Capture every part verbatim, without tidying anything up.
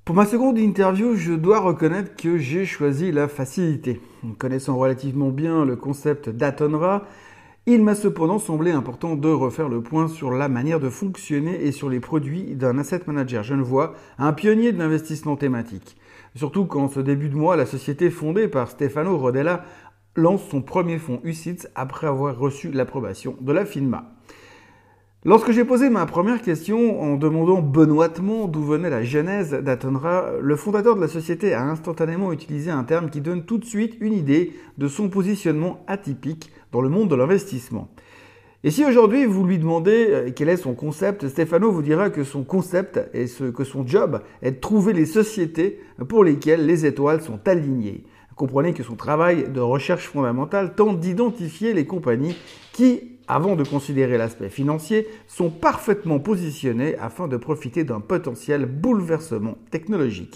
Pour ma seconde interview, je dois reconnaître que j'ai choisi la facilité. Connaissant relativement bien le concept d'Atonra, il m'a cependant semblé important de refaire le point sur la manière de fonctionner et sur les produits d'un asset manager. Je le vois, un pionnier de l'investissement thématique. Surtout qu'en ce début de mois, la société fondée par Stefano Rodella lance son premier fonds U C I T S après avoir reçu l'approbation de la FINMA. Lorsque j'ai posé ma première question en demandant benoîtement d'où venait la genèse d'Atonra, le fondateur de la société a instantanément utilisé un terme qui donne tout de suite une idée de son positionnement atypique dans le monde de l'investissement. Et si aujourd'hui vous lui demandez quel est son concept, Stefano vous dira que son concept et ce, que son job est de trouver les sociétés pour lesquelles les étoiles sont alignées. Comprenez que son travail de recherche fondamentale tente d'identifier les compagnies qui, avant de considérer l'aspect financier, sont parfaitement positionnées afin de profiter d'un potentiel bouleversement technologique.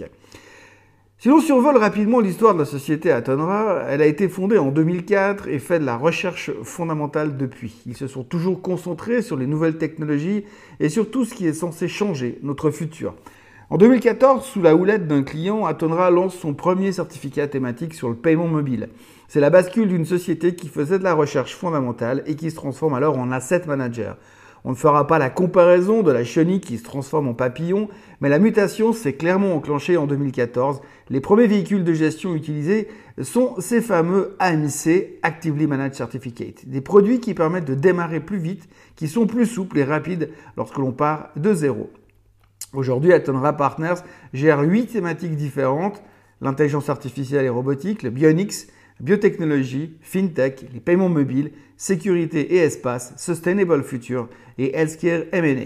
Si l'on survole rapidement l'histoire de la société Atonra, elle a été fondée en deux mille quatre et fait de la recherche fondamentale depuis. Ils se sont toujours concentrés sur les nouvelles technologies et sur tout ce qui est censé changer notre futur. En deux mille quatorze, sous la houlette d'un client, Atonra lance son premier certificat thématique sur le paiement mobile. C'est la bascule d'une société qui faisait de la recherche fondamentale et qui se transforme alors en asset manager. On ne fera pas la comparaison de la chenille qui se transforme en papillon, mais la mutation s'est clairement enclenchée en deux mille quatorze. Les premiers véhicules de gestion utilisés sont ces fameux A M C, Actively Managed Certificate, des produits qui permettent de démarrer plus vite, qui sont plus souples et rapides lorsque l'on part de zéro. Aujourd'hui, Atonra Partners gère huit thématiques différentes, l'intelligence artificielle et robotique, le bionics, biotechnologie, fintech, les paiements mobiles, sécurité et espace, sustainable future et healthcare M and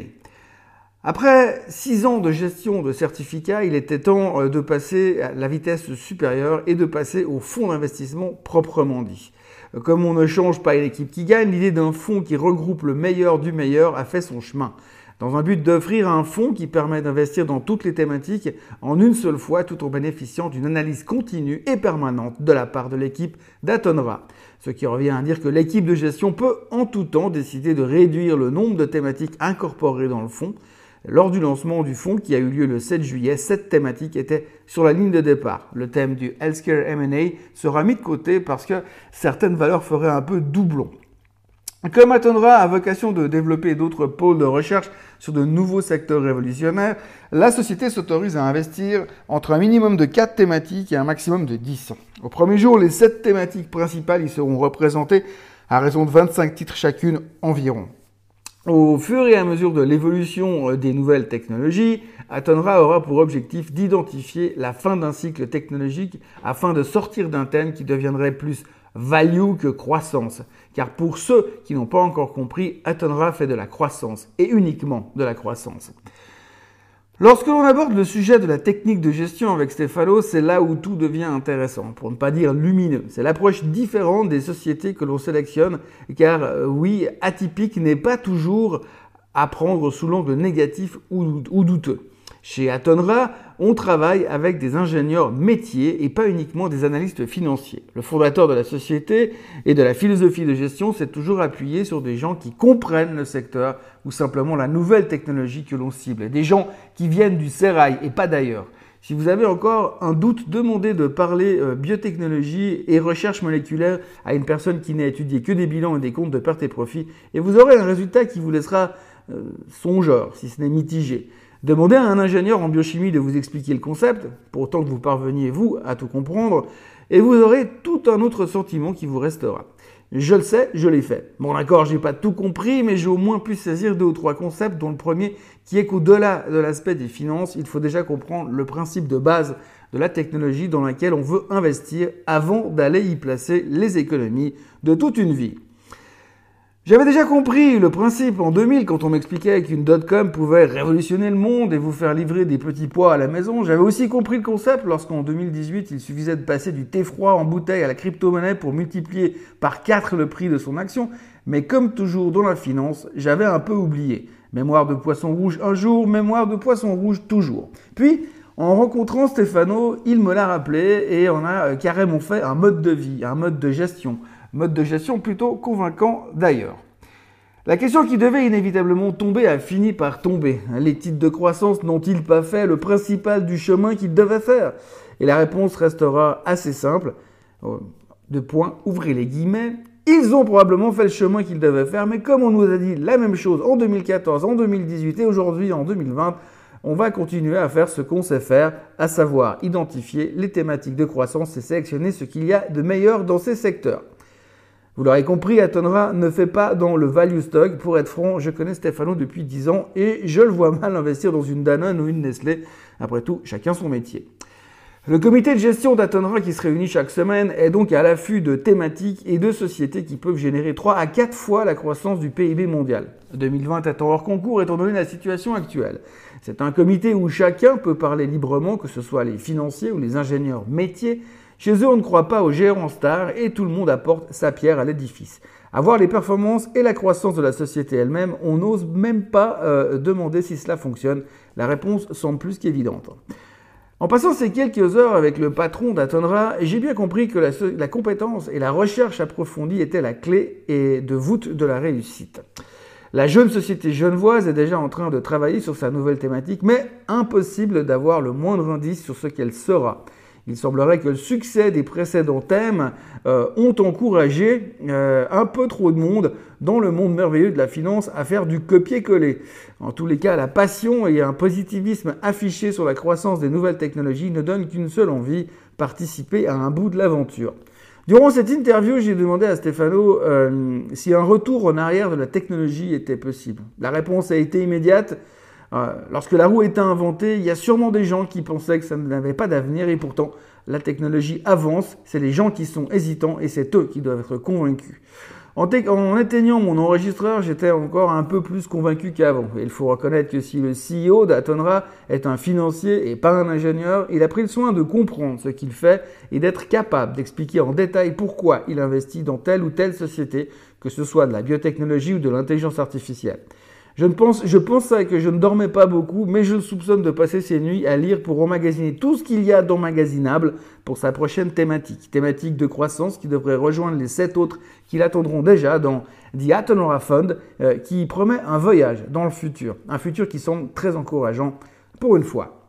A. Après six ans de gestion de certificats, il était temps de passer à la vitesse supérieure et de passer au fonds d'investissement proprement dit. Comme on ne change pas l'équipe qui gagne, l'idée d'un fonds qui regroupe le meilleur du meilleur a fait son chemin. Dans un but d'offrir un fonds qui permet d'investir dans toutes les thématiques en une seule fois tout en bénéficiant d'une analyse continue et permanente de la part de l'équipe d'Atonra. Ce qui revient à dire que l'équipe de gestion peut en tout temps décider de réduire le nombre de thématiques incorporées dans le fonds. Lors du lancement du fonds qui a eu lieu le sept juillet, sept thématiques étaient sur la ligne de départ. Le thème du Healthcare M and A sera mis de côté parce que certaines valeurs feraient un peu doublon. Comme Atonra a vocation de développer d'autres pôles de recherche sur de nouveaux secteurs révolutionnaires, la société s'autorise à investir entre un minimum de quatre thématiques et un maximum de dix. Au premier jour, les sept thématiques principales y seront représentées à raison de vingt-cinq titres chacune environ. Au fur et à mesure de l'évolution des nouvelles technologies, Atonra aura pour objectif d'identifier la fin d'un cycle technologique afin de sortir d'un thème qui deviendrait plus value que croissance. Car pour ceux qui n'ont pas encore compris, Atonra fait de la croissance et uniquement de la croissance. Lorsque l'on aborde le sujet de la technique de gestion avec Stefano, c'est là où tout devient intéressant, pour ne pas dire lumineux. C'est l'approche différente des sociétés que l'on sélectionne, car euh, oui, atypique n'est pas toujours à prendre sous l'angle négatif ou, ou douteux. Chez Atonra, on travaille avec des ingénieurs métiers et pas uniquement des analystes financiers. Le fondateur de la société et de la philosophie de gestion s'est toujours appuyé sur des gens qui comprennent le secteur ou simplement la nouvelle technologie que l'on cible. Des gens qui viennent du sérail et pas d'ailleurs. Si vous avez encore un doute, demandez de parler euh, biotechnologie et recherche moléculaire à une personne qui n'a étudié que des bilans et des comptes de pertes et profits et vous aurez un résultat qui vous laissera euh, songeur, si ce n'est mitigé. Demandez à un ingénieur en biochimie de vous expliquer le concept, pour autant que vous parveniez, vous, à tout comprendre, et vous aurez tout un autre sentiment qui vous restera. Je le sais, je l'ai fait. Bon d'accord, j'ai pas tout compris, mais j'ai au moins pu saisir deux ou trois concepts, dont le premier qui est qu'au-delà de l'aspect des finances, il faut déjà comprendre le principe de base de la technologie dans laquelle on veut investir avant d'aller y placer les économies de toute une vie. J'avais déjà compris le principe en deux mille quand on m'expliquait qu'une dot-com pouvait révolutionner le monde et vous faire livrer des petits pois à la maison. J'avais aussi compris le concept lorsqu'en deux mille dix-huit, il suffisait de passer du thé froid en bouteille à la crypto-monnaie pour multiplier par quatre le prix de son action. Mais comme toujours dans la finance, j'avais un peu oublié. Mémoire de poisson rouge un jour, mémoire de poisson rouge toujours. Puis, en rencontrant Stefano, il me l'a rappelé et on a carrément fait un mode de vie, un mode de gestion. Mode de gestion plutôt convaincant d'ailleurs. La question qui devait inévitablement tomber a fini par tomber. Les titres de croissance n'ont-ils pas fait le principal du chemin qu'ils devaient faire? Et la réponse restera assez simple. Deux points, ouvrez les guillemets. Ils ont probablement fait le chemin qu'ils devaient faire, mais comme on nous a dit la même chose en deux mille quatorze, en deux mille dix-huit et aujourd'hui en deux mille vingt, on va continuer à faire ce qu'on sait faire, à savoir identifier les thématiques de croissance et sélectionner ce qu'il y a de meilleur dans ces secteurs. Vous l'aurez compris, Atonra ne fait pas dans le value stock. Pour être franc, je connais Stefano depuis dix ans et je le vois mal investir dans une Danone ou une Nestlé. Après tout, chacun son métier. Le comité de gestion d'Atonra qui se réunit chaque semaine est donc à l'affût de thématiques et de sociétés qui peuvent générer trois à quatre fois la croissance du P I B mondial. deux mille vingt est hors concours étant donné la situation actuelle. C'est un comité où chacun peut parler librement, que ce soit les financiers ou les ingénieurs métiers. Chez eux, on ne croit pas aux gérants stars et tout le monde apporte sa pierre à l'édifice. À voir les performances et la croissance de la société elle-même, on n'ose même pas euh, demander si cela fonctionne. La réponse semble plus qu'évidente. En passant ces quelques heures avec le patron d'Atonra, j'ai bien compris que la, la compétence et la recherche approfondie étaient la clé et de voûte de la réussite. La jeune société genevoise est déjà en train de travailler sur sa nouvelle thématique, mais impossible d'avoir le moindre indice sur ce qu'elle sera. Il semblerait que le succès des précédents thèmes euh, ont encouragé euh, un peu trop de monde dans le monde merveilleux de la finance à faire du copier-coller. En tous les cas, la passion et un positivisme affiché sur la croissance des nouvelles technologies ne donnent qu'une seule envie, participer à un bout de l'aventure. Durant cette interview, j'ai demandé à Stefano euh, si un retour en arrière de la technologie était possible. La réponse a été immédiate. Euh, lorsque la roue a été inventée, il y a sûrement des gens qui pensaient que ça n'avait pas d'avenir et pourtant la technologie avance, c'est les gens qui sont hésitants et c'est eux qui doivent être convaincus. En, en éteignant mon enregistreur, j'étais encore un peu plus convaincu qu'avant. Et il faut reconnaître que si le C E O d'Atonra est un financier et pas un ingénieur, il a pris le soin de comprendre ce qu'il fait et d'être capable d'expliquer en détail pourquoi il investit dans telle ou telle société, que ce soit de la biotechnologie ou de l'intelligence artificielle. Je, ne pense, je pensais que je ne dormais pas beaucoup, mais je le soupçonne de passer ses nuits à lire pour emmagasiner tout ce qu'il y a d'emmagasinable pour sa prochaine thématique. Thématique de croissance qui devrait rejoindre les sept autres qui l'attendront déjà dans The Atonra Fund, euh, qui promet un voyage dans le futur. Un futur qui semble très encourageant pour une fois.